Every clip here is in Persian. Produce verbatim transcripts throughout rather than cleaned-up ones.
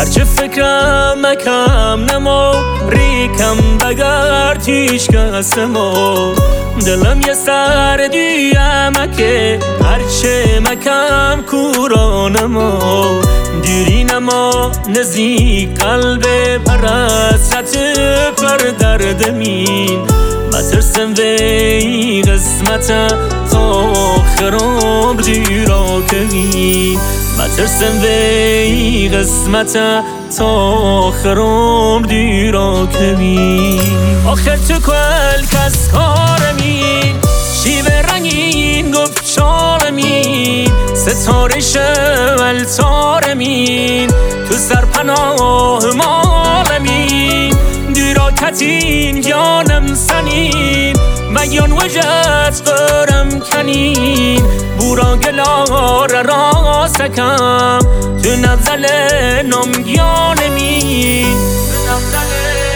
هرچه فکرم مکم نمو ریکم بگر تیش کسمو دلم یه سر دیمه که هرچه مکم کورانمو دیری نما نزدیک قلب پرست پر دردمین مترسم وی قسمت تا آخر عمر دیرا کنی مترسم وی قسمت تا آخر عمر دیرا کنی آخر تو کل کس کارمین شیوه رنگین گفت شارمین ستاره شول تارمین تو سرپناه مالمین دیرا کتین یانم سنین میان وجت برم کنین بورا گلار را سکم تو نبزل نمگیانمین تو نبزل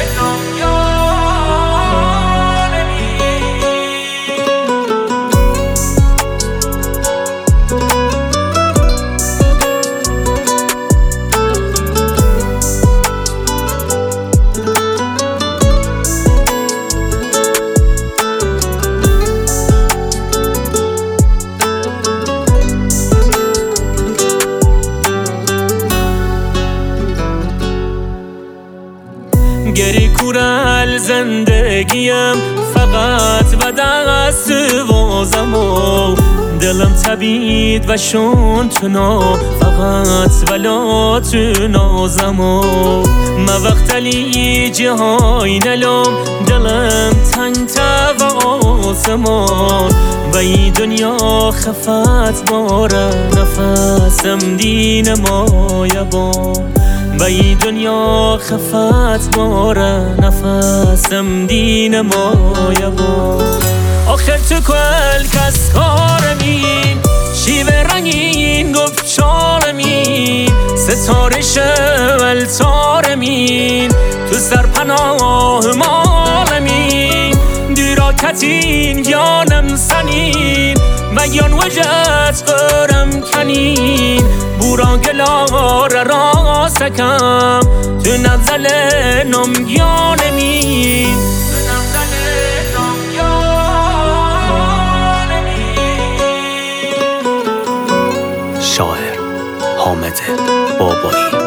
گری کورل زندگیم فقط و دست وازمو دلم تبید و شون تنا فقط ولا تو نازمو ما وقت لی جهای نلوم دلم تنگ تا و آسمان و ای دنیا خفت داره نفسم دین ما یبان و ای دنیا خفت داره نفسم دین ما یبان آخر تو کل کس کارمین شیوه رنگین گفت شارمین ستاره شول تارمین تو سرپناه مالمین دیرا کتین یانم سنین میان وجت برم کنین بورا گلار را سکم تو نبزل نمگیانمین شاعر حامد بابایی.